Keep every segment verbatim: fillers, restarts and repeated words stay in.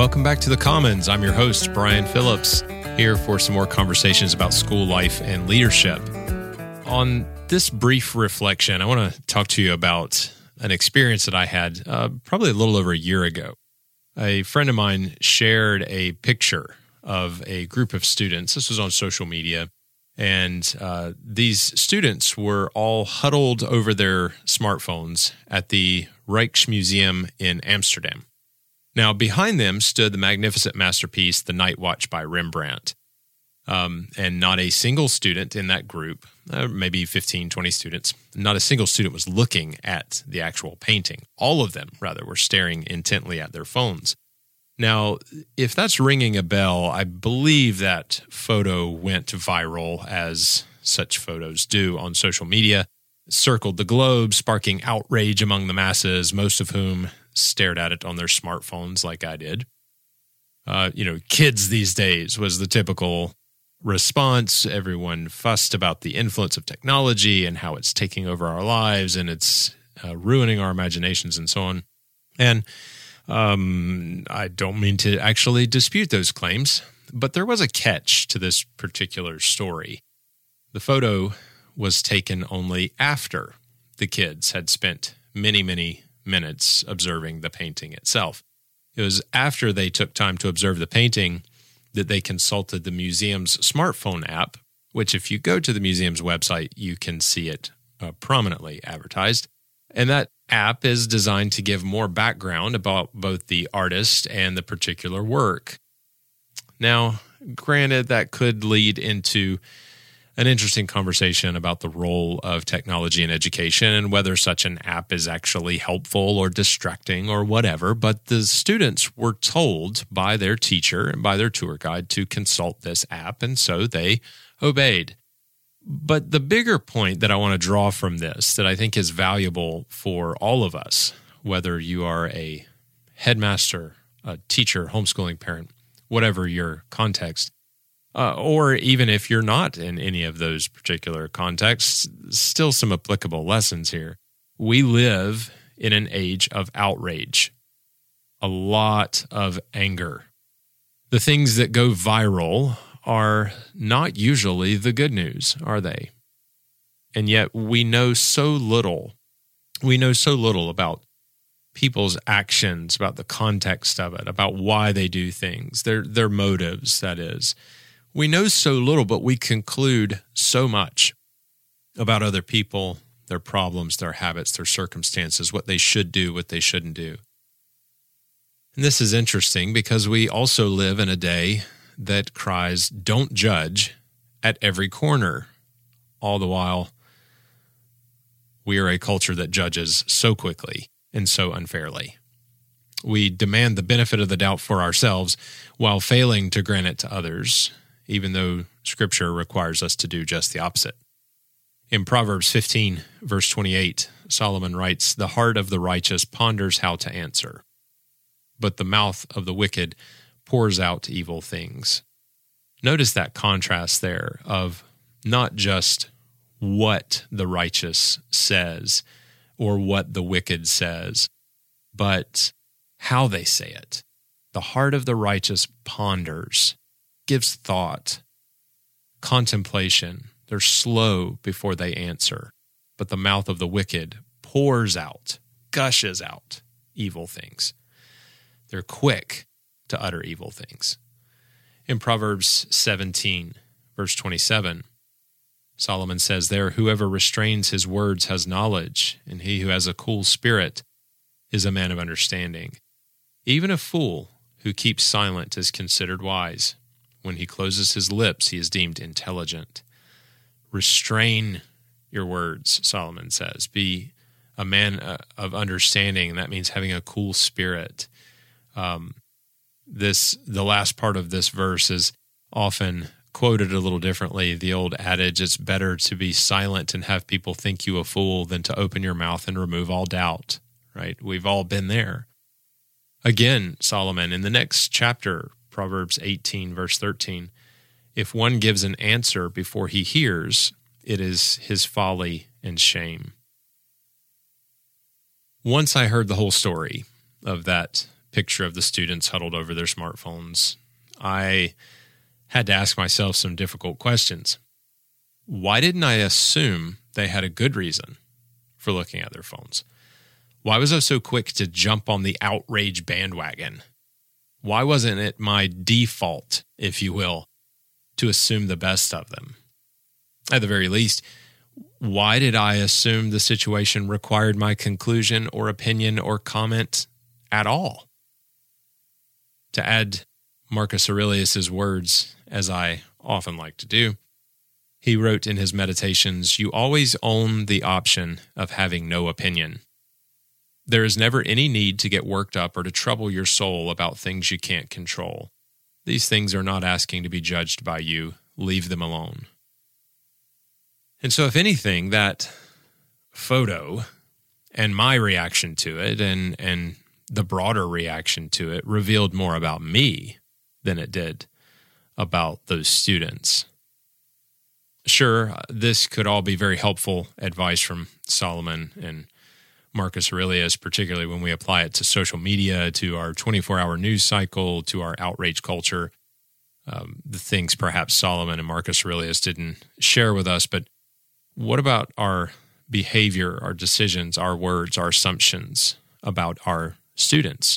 Welcome back to The Commons. I'm your host, Brian Phillips, here for some more conversations about school life and leadership. On this brief reflection, I want to talk to you about an experience that I had uh, probably a little over a year ago. A friend of mine shared a picture of a group of students. This was on social media, and uh, these students were all huddled over their smartphones at the Rijksmuseum in Amsterdam. Now, behind them stood the magnificent masterpiece, The Night Watch by Rembrandt. Um, and not a single student in that group, uh, maybe fifteen, twenty students, not a single student was looking at the actual painting. All of them, rather, were staring intently at their phones. Now, if that's ringing a bell, I believe that photo went viral, as such photos do on social media, circled the globe, sparking outrage among the masses, most of whom stared at it on their smartphones like I did. Uh, you know, kids these days was the typical response. Everyone fussed about the influence of technology and how it's taking over our lives and it's uh, ruining our imaginations and so on. And um, I don't mean to actually dispute those claims, but there was a catch to this particular story. The photo was taken only after the kids had spent many, many minutes observing the painting itself. It was after they took time to observe the painting that they consulted the museum's smartphone app, which if you go to the museum's website, you can see it uh, prominently advertised. And that app is designed to give more background about both the artist and the particular work. Now, granted, that could lead into an interesting conversation about the role of technology in education and whether such an app is actually helpful or distracting or whatever. But the students were told by their teacher and by their tour guide to consult this app, and so they obeyed. But the bigger point that I want to draw from this that I think is valuable for all of us, whether you are a headmaster, a teacher, homeschooling parent, whatever your context, Uh, or even if you're not in any of those particular contexts, still some applicable lessons here. We live in an age of outrage, a lot of anger. The things that go viral are not usually the good news, are they? And yet we know so little. We know so little about people's actions, about the context of it, about why they do things, their their motives, that is. We know so little, but we conclude so much about other people, their problems, their habits, their circumstances, what they should do, what they shouldn't do. And this is interesting because we also live in a day that cries, "Don't judge," at every corner. All the while, we are a culture that judges so quickly and so unfairly. We demand the benefit of the doubt for ourselves while failing to grant it to others, even though Scripture requires us to do just the opposite. In Proverbs fifteen, verse twenty-eight, Solomon writes, "The heart of the righteous ponders how to answer, but the mouth of the wicked pours out evil things." Notice that contrast there of not just what the righteous says or what the wicked says, but how they say it. The heart of the righteous ponders, gives thought, contemplation. They're slow before they answer, but the mouth of the wicked pours out, gushes out evil things. They're quick to utter evil things. In Proverbs seventeen, verse twenty-seven, Solomon says there, "Whoever restrains his words has knowledge, and he who has a cool spirit is a man of understanding. Even a fool who keeps silent is considered wise. When he closes his lips, he is deemed intelligent." Restrain your words, Solomon says. Be a man of understanding. That means having a cool spirit. Um, this the last part of this verse is often quoted a little differently. The old adage, "It's better to be silent and have people think you a fool than to open your mouth and remove all doubt." Right? We've all been there. Again, Solomon, in the next chapter, Proverbs eighteen, verse thirteen, "If one gives an answer before he hears, it is his folly and shame." Once I heard the whole story of that picture of the students huddled over their smartphones, I had to ask myself some difficult questions. Why didn't I assume they had a good reason for looking at their phones? Why was I so quick to jump on the outrage bandwagon? Why wasn't it my default, if you will, to assume the best of them? At the very least, why did I assume the situation required my conclusion or opinion or comment at all? To add Marcus Aurelius' words, as I often like to do, he wrote in his Meditations, "You always own the option of having no opinion. There is never any need to get worked up or to trouble your soul about things you can't control. These things are not asking to be judged by you. Leave them alone." And so, if anything, that photo and my reaction to it and, and the broader reaction to it revealed more about me than it did about those students. Sure, this could all be very helpful advice from Solomon and Marcus Aurelius, particularly when we apply it to social media, to our twenty-four hour news cycle, to our outrage culture, um, the things perhaps Solomon and Marcus Aurelius didn't share with us. But what about our behavior, our decisions, our words, our assumptions about our students?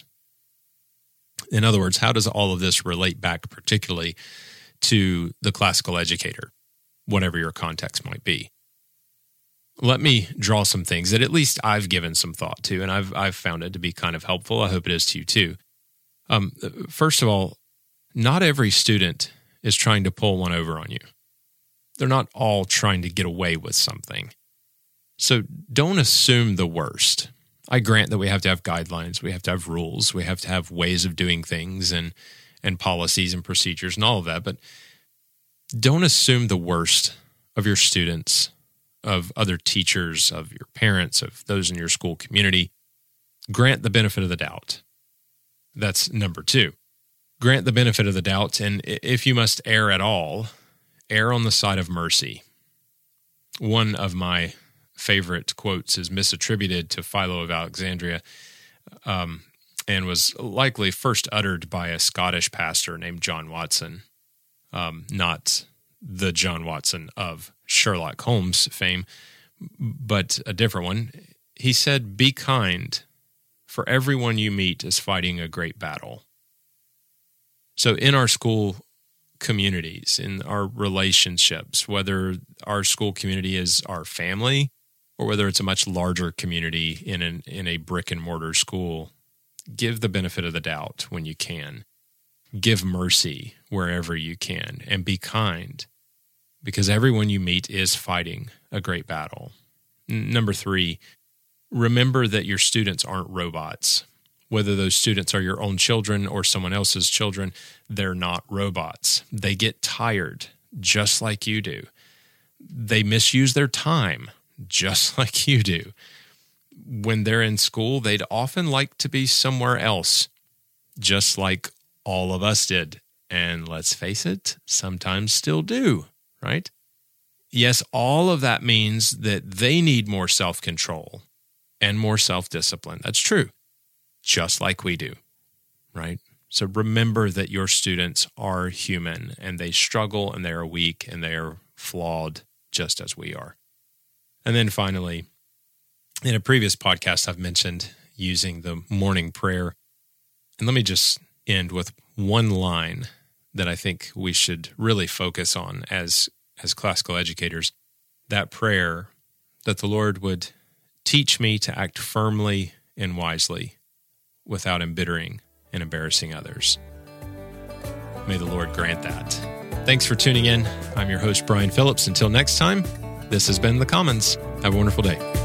In other words, how does all of this relate back particularly to the classical educator, whatever your context might be? Let me draw some things that at least I've given some thought to, and I've I've found it to be kind of helpful. I hope it is to you too. Um, first of all, not every student is trying to pull one over on you. They're not all trying to get away with something. So don't assume the worst. I grant that we have to have guidelines, we have to have rules, we have to have ways of doing things and and policies and procedures and all of that, but don't assume the worst of your students, of other teachers, of your parents, of those in your school community. Grant the benefit of the doubt. That's number two. Grant the benefit of the doubt, and if you must err at all, err on the side of mercy. One of my favorite quotes is misattributed to Philo of Alexandria um, and was likely first uttered by a Scottish pastor named John Watson, um, not the John Watson of Sherlock Holmes fame, but a different one. He said, "Be kind, for everyone you meet is fighting a great battle." So in our school communities, in our relationships, whether our school community is our family or whether it's a much larger community in an, in a brick and mortar school, give the benefit of the doubt when you can. Give mercy wherever you can, and be kind, because everyone you meet is fighting a great battle. N- number three, remember that your students aren't robots. Whether those students are your own children or someone else's children, they're not robots. They get tired just like you do. They misuse their time just like you do. When they're in school, they'd often like to be somewhere else, just like all of us did. And let's face it, sometimes still do, right? Yes, all of that means that they need more self-control and more self-discipline. That's true, just like we do, right? So remember that your students are human and they struggle and they are weak and they are flawed just as we are. And then finally, in a previous podcast, I've mentioned using the morning prayer. And let me just end with one line that I think we should really focus on as, as classical educators. That prayer, that the Lord would teach me to act firmly and wisely without embittering and embarrassing others. May the Lord grant that. Thanks for tuning in. I'm your host, Brian Phillips. Until next time, this has been The Commons. Have a wonderful day.